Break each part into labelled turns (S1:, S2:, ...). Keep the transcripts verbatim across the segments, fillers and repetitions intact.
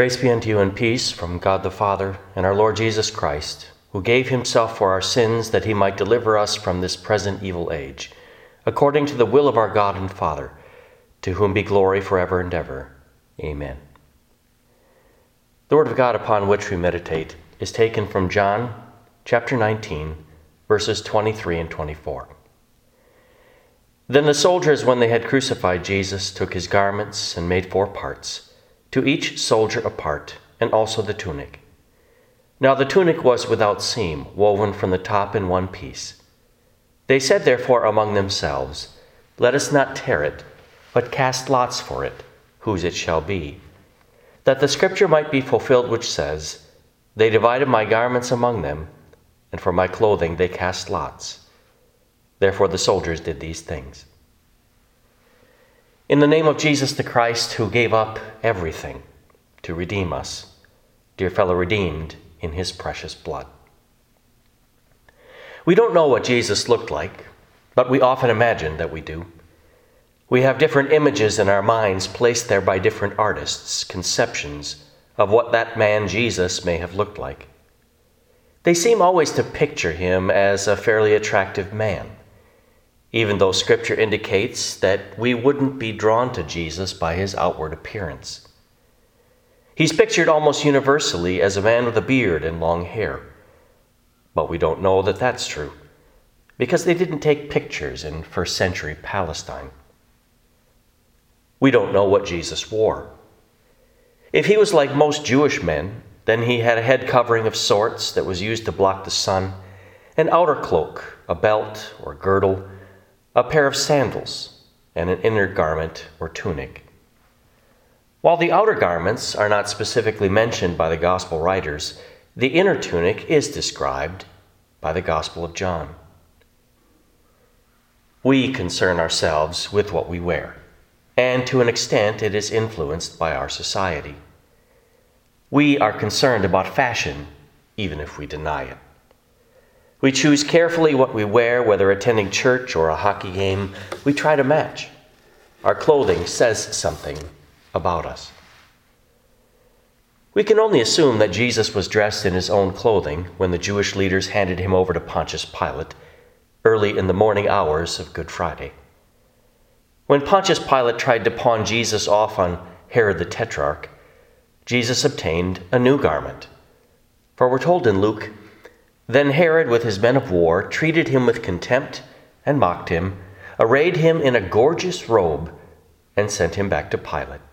S1: Grace be unto you and peace from God the Father and our Lord Jesus Christ, who gave himself for our sins that he might deliver us from this present evil age, according to the will of our God and Father, to whom be glory forever and ever. Amen. The word of God upon which we meditate is taken from John chapter nineteen, verses twenty-three and twenty-four. Then the soldiers, when they had crucified Jesus, took his garments and made four parts, to each soldier a part, and also the tunic. Now the tunic was without seam, woven from the top in one piece. They said therefore among themselves, Let us not tear it, but cast lots for it, whose it shall be, that the scripture might be fulfilled which says, They divided my garments among them, and for my clothing they cast lots. Therefore the soldiers did these things. In the name of Jesus the Christ, who gave up everything to redeem us, dear fellow redeemed in his precious blood. We don't know what Jesus looked like, but we often imagine that we do. We have different images in our minds placed there by different artists' conceptions of what that man Jesus may have looked like. They seem always to picture him as a fairly attractive man, even though Scripture indicates that we wouldn't be drawn to Jesus by his outward appearance. He's pictured almost universally as a man with a beard and long hair, but we don't know that that's true, because they didn't take pictures in first century Palestine. We don't know what Jesus wore. If he was like most Jewish men, then he had a head covering of sorts that was used to block the sun, an outer cloak, a belt or girdle, a pair of sandals, and an inner garment or tunic. While the outer garments are not specifically mentioned by the gospel writers, the inner tunic is described by the Gospel of John. We concern ourselves with what we wear, and to an extent it is influenced by our society. We are concerned about fashion, even if we deny it. We choose carefully what we wear, whether attending church or a hockey game. We try to match. Our clothing says something about us. We can only assume that Jesus was dressed in his own clothing when the Jewish leaders handed him over to Pontius Pilate early in the morning hours of Good Friday. When Pontius Pilate tried to pawn Jesus off on Herod the Tetrarch, Jesus obtained a new garment. For we're told in Luke, Then Herod with his men of war treated him with contempt and mocked him, arrayed him in a gorgeous robe, and sent him back to Pilate.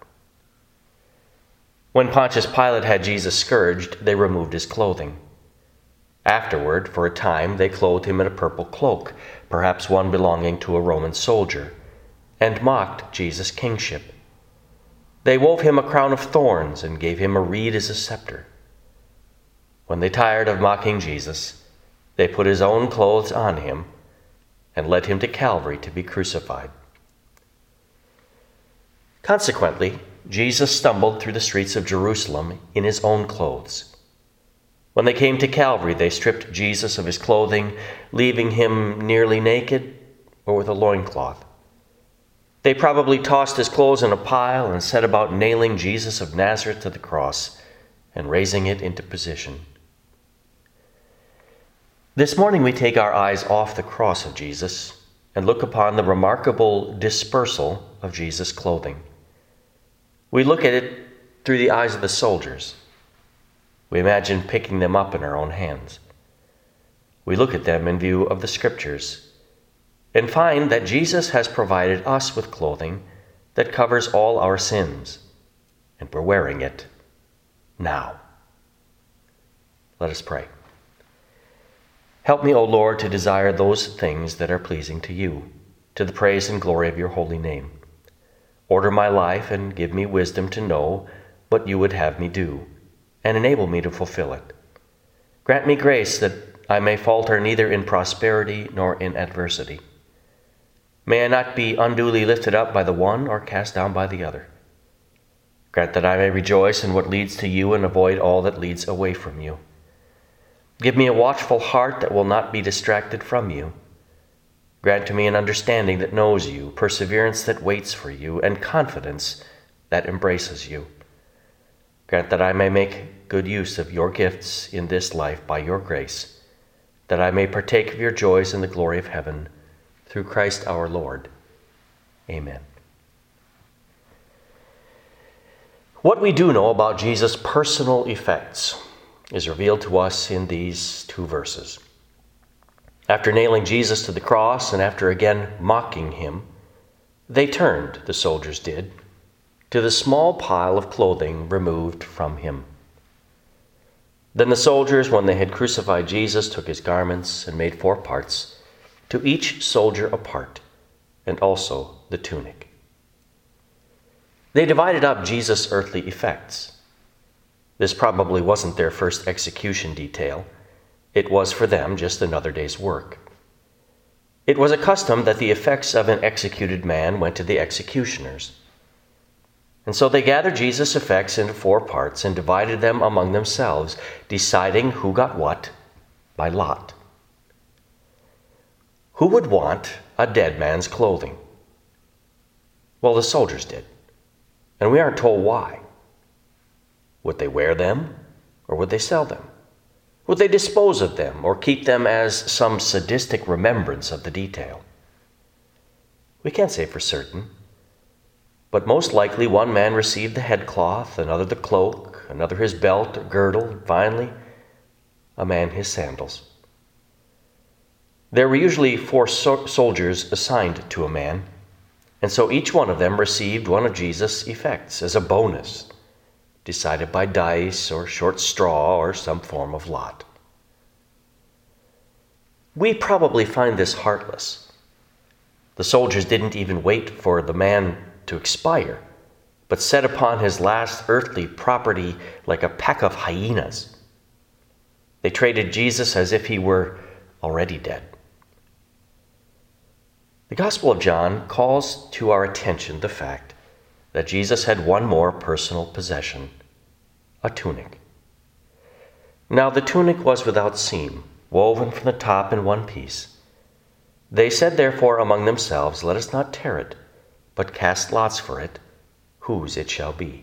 S1: When Pontius Pilate had Jesus scourged, they removed his clothing. Afterward, for a time, they clothed him in a purple cloak, perhaps one belonging to a Roman soldier, and mocked Jesus' kingship. They wove him a crown of thorns and gave him a reed as a scepter. When they tired of mocking Jesus, they put his own clothes on him and led him to Calvary to be crucified. Consequently, Jesus stumbled through the streets of Jerusalem in his own clothes. When they came to Calvary, they stripped Jesus of his clothing, leaving him nearly naked or with a loincloth. They probably tossed his clothes in a pile and set about nailing Jesus of Nazareth to the cross and raising it into position. This morning we take our eyes off the cross of Jesus and look upon the remarkable dispersal of Jesus' clothing. We look at it through the eyes of the soldiers. We imagine picking them up in our own hands. We look at them in view of the Scriptures and find that Jesus has provided us with clothing that covers all our sins, and we're wearing it now. Let us pray. Help me, O Lord, to desire those things that are pleasing to you, to the praise and glory of your holy name. Order my life and give me wisdom to know what you would have me do, and enable me to fulfill it. Grant me grace that I may falter neither in prosperity nor in adversity. May I not be unduly lifted up by the one or cast down by the other. Grant that I may rejoice in what leads to you and avoid all that leads away from you. Give me a watchful heart that will not be distracted from you. Grant to me an understanding that knows you, perseverance that waits for you, and confidence that embraces you. Grant that I may make good use of your gifts in this life by your grace, that I may partake of your joys in the glory of heaven, through Christ our Lord. Amen. What we do know about Jesus' personal effects is revealed to us in these two verses. After nailing Jesus to the cross and after again mocking him, they turned, the soldiers did, to the small pile of clothing removed from him. Then the soldiers, when they had crucified Jesus, took his garments and made four parts, to each soldier a part, and also the tunic. They divided up Jesus' earthly effects. This probably wasn't their first execution detail. It was for them just another day's work. It was a custom that the effects of an executed man went to the executioners. And so they gathered Jesus' effects into four parts and divided them among themselves, deciding who got what by lot. Who would want a dead man's clothing? Well, the soldiers did, and we aren't told why. Would they wear them, or would they sell them? Would they dispose of them, or keep them as some sadistic remembrance of the detail? We can't say for certain. But most likely one man received the headcloth, another the cloak, another his belt or girdle, and finally a man his sandals. There were usually four so- soldiers assigned to a man, and so each one of them received one of Jesus' effects as a bonus, decided by dice or short straw or some form of lot. We probably find this heartless. The soldiers didn't even wait for the man to expire, but set upon his last earthly property like a pack of hyenas. They traded Jesus as if he were already dead. The Gospel of John calls to our attention the fact that Jesus had one more personal possession, a tunic. Now the tunic was without seam, woven from the top in one piece. They said therefore among themselves, "Let us not tear it, but cast lots for it, whose it shall be."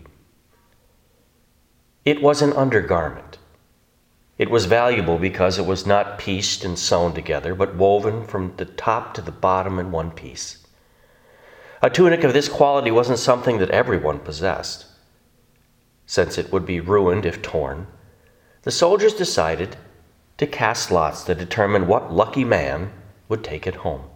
S1: It was an undergarment. It was valuable because it was not pieced and sewn together, but woven from the top to the bottom in one piece. A tunic of this quality wasn't something that everyone possessed. Since it would be ruined if torn, the soldiers decided to cast lots to determine what lucky man would take it home.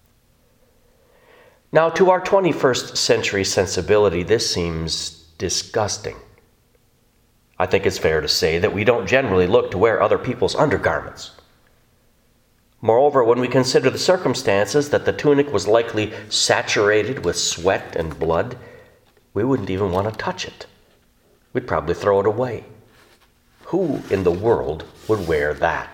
S1: Now, to our twenty-first century sensibility, this seems disgusting. I think it's fair to say that we don't generally look to wear other people's undergarments. Moreover, when we consider the circumstances that the tunic was likely saturated with sweat and blood, we wouldn't even want to touch it. We'd probably throw it away. Who in the world would wear that?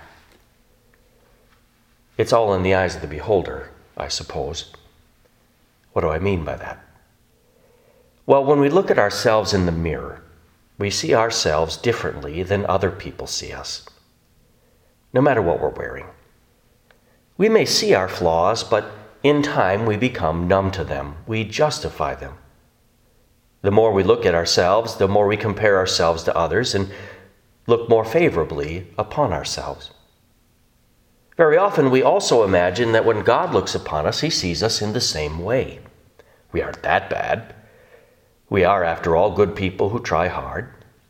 S1: It's all in the eyes of the beholder, I suppose. What do I mean by that? Well, when we look at ourselves in the mirror, we see ourselves differently than other people see us, no matter what we're wearing. We may see our flaws, but in time we become numb to them. We justify them. The more we look at ourselves, the more we compare ourselves to others and look more favorably upon ourselves. Very often we also imagine that when God looks upon us, he sees us in the same way. We aren't that bad. We are, after all, good people who try hard.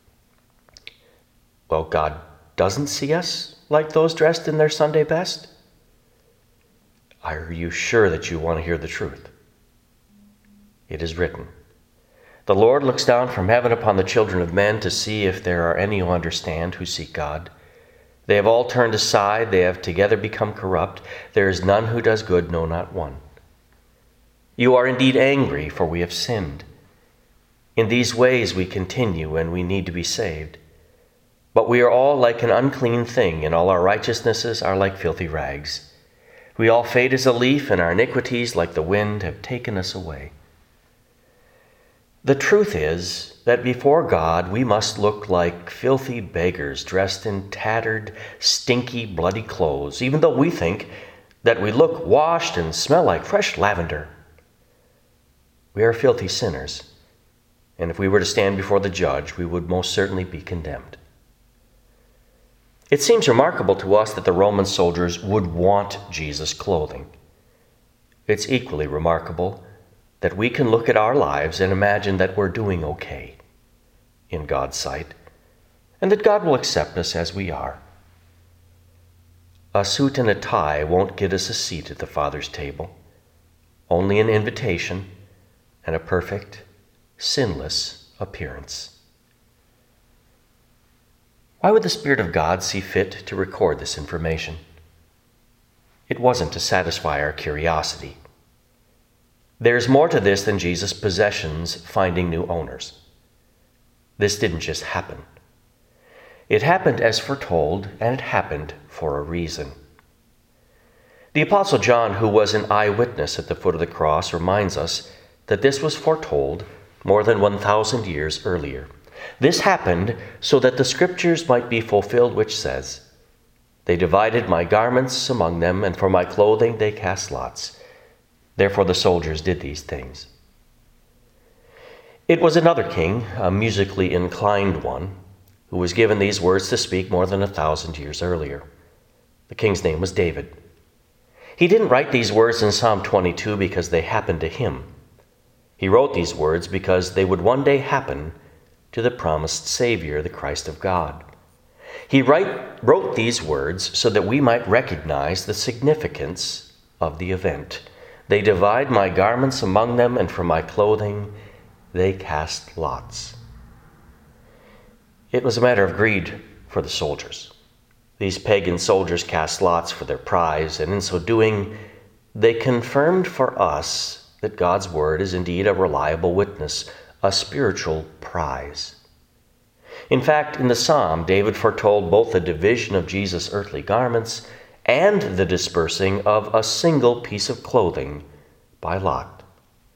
S1: Well, God doesn't see us like those dressed in their Sunday best? Are you sure that you want to hear the truth? It is written, "The Lord looks down from heaven upon the children of men to see if there are any who understand, who seek God. They have all turned aside, they have together become corrupt. There is none who does good, no, not one. You are indeed angry, for we have sinned. In these ways we continue, and we need to be saved. But we are all like an unclean thing, and all our righteousnesses are like filthy rags. We all fade as a leaf, and our iniquities, like the wind, have taken us away." The truth is that before God we must look like filthy beggars dressed in tattered, stinky, bloody clothes, even though we think that we look washed and smell like fresh lavender. We are filthy sinners, and if we were to stand before the judge, we would most certainly be condemned. It seems remarkable to us that the Roman soldiers would want Jesus' clothing. It's equally remarkable that we can look at our lives and imagine that we're doing okay in God's sight, and that God will accept us as we are. A suit and a tie won't get us a seat at the Father's table, only an invitation and a perfect, sinless appearance. Why would the Spirit of God see fit to record this information? It wasn't to satisfy our curiosity. There's more to this than Jesus' possessions finding new owners. This didn't just happen. It happened as foretold, and it happened for a reason. The Apostle John, who was an eyewitness at the foot of the cross, reminds us that this was foretold more than one thousand years earlier. This happened so that the Scriptures might be fulfilled, which says, "They divided my garments among them, and for my clothing they cast lots. Therefore the soldiers did these things." It was another king, a musically inclined one, who was given these words to speak more than a thousand years earlier. The king's name was David. He didn't write these words in Psalm twenty-two because they happened to him. He wrote these words because they would one day happen to the promised Savior, the Christ of God. He write, wrote these words so that we might recognize the significance of the event. "They divide my garments among them, and for my clothing they cast lots." It was a matter of greed for the soldiers. These pagan soldiers cast lots for their prize, and in so doing, they confirmed for us that God's word is indeed a reliable witness, a spiritual prize. In fact, in the psalm, David foretold both the division of Jesus' earthly garments and the dispersing of a single piece of clothing by lot.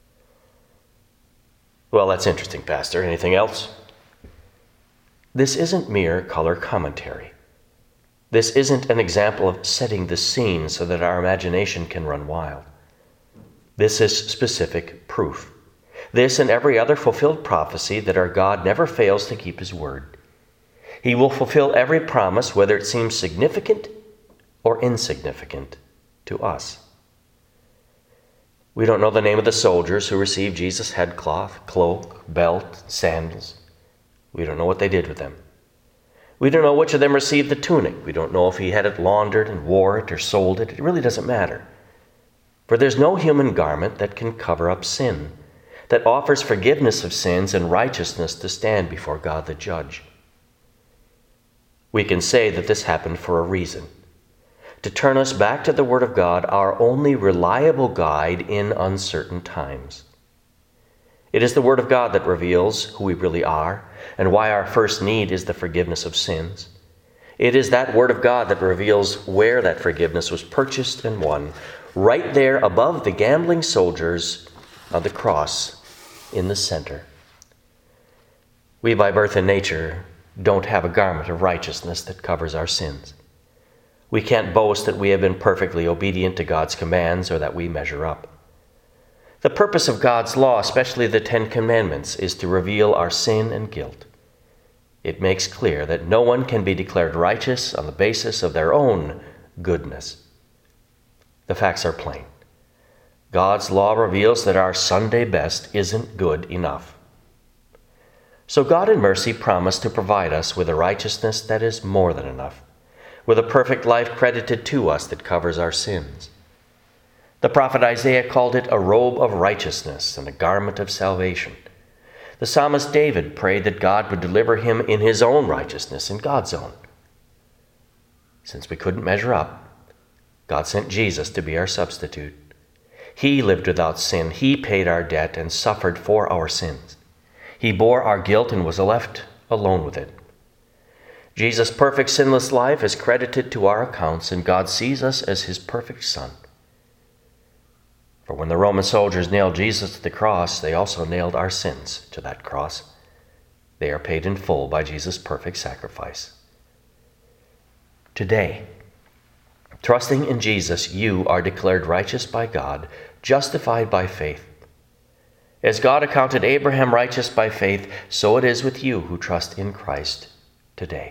S1: Well, that's interesting, Pastor. Anything else? This isn't mere color commentary. This isn't an example of setting the scene so that our imagination can run wild. This is specific proof. This and every other fulfilled prophecy that our God never fails to keep his word. He will fulfill every promise, whether it seems significant or insignificant to us. We don't know the name of the soldiers who received Jesus' headcloth, cloak, belt, sandals. We don't know what they did with them. We don't know which of them received the tunic. We don't know if he had it laundered and wore it or sold it. It really doesn't matter. For there's no human garment that can cover up sin, that offers forgiveness of sins and righteousness to stand before God the judge. We can say that this happened for a reason, to turn us back to the Word of God, our only reliable guide in uncertain times. It is the Word of God that reveals who we really are and why our first need is the forgiveness of sins. It is that Word of God that reveals where that forgiveness was purchased and won, right there above the gambling soldiers on the cross in the center. We, by birth and nature, don't have a garment of righteousness that covers our sins. We can't boast that we have been perfectly obedient to God's commands or that we measure up. The purpose of God's law, especially the Ten Commandments, is to reveal our sin and guilt. It makes clear that no one can be declared righteous on the basis of their own goodness. The facts are plain. God's law reveals that our Sunday best isn't good enough. So God in mercy promised to provide us with a righteousness that is more than enough, with a perfect life credited to us that covers our sins. The prophet Isaiah called it a robe of righteousness and a garment of salvation. The psalmist David prayed that God would deliver him in his own righteousness, in God's own. Since we couldn't measure up, God sent Jesus to be our substitute. He lived without sin. He paid our debt and suffered for our sins. He bore our guilt and was left alone with it. Jesus' perfect sinless life is credited to our accounts, and God sees us as his perfect Son. For when the Roman soldiers nailed Jesus to the cross, they also nailed our sins to that cross. They are paid in full by Jesus' perfect sacrifice. Today, trusting in Jesus, you are declared righteous by God, justified by faith. As God accounted Abraham righteous by faith, so it is with you who trust in Christ today.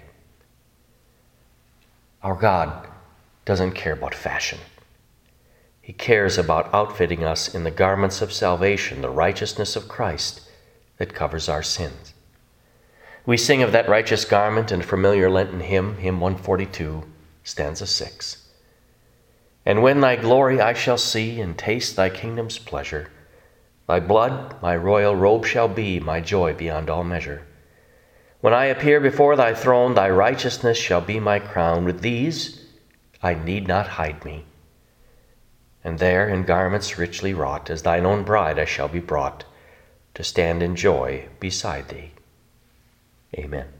S1: Our God doesn't care about fashion. He cares about outfitting us in the garments of salvation, the righteousness of Christ that covers our sins. We sing of that righteous garment in a familiar Lenten hymn, hymn one forty-two, stanza six. And when thy glory I shall see and taste thy kingdom's pleasure, thy blood my royal robe shall be, my joy beyond all measure. When I appear before thy throne, thy righteousness shall be my crown. With these I need not hide me. And there in garments richly wrought, as thine own bride I shall be brought, to stand in joy beside thee. Amen.